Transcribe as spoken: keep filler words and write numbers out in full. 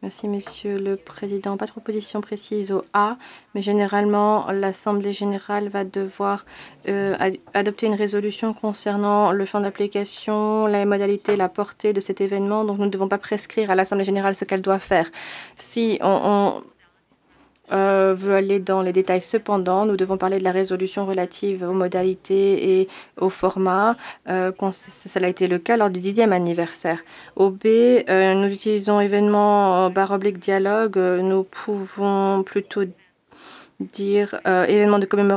Merci, Monsieur le Président. Pas de proposition précise au A, mais généralement, l'Assemblée générale va devoir euh, ad adopter une résolution concernant le champ d'application, les modalités, la portée de cet événement. Donc, nous ne devons pas prescrire à l'Assemblée générale ce qu'elle doit faire. Si on, on euh, veut aller dans les détails, cependant, nous devons parler de la résolution relative aux modalités et au format. Euh, cela a été le cas lors du dixième anniversaire. Au B, euh, nous utilisons événement euh, barre oblique dialogue. Euh, nous pouvons plutôt dire euh, événement de commémoration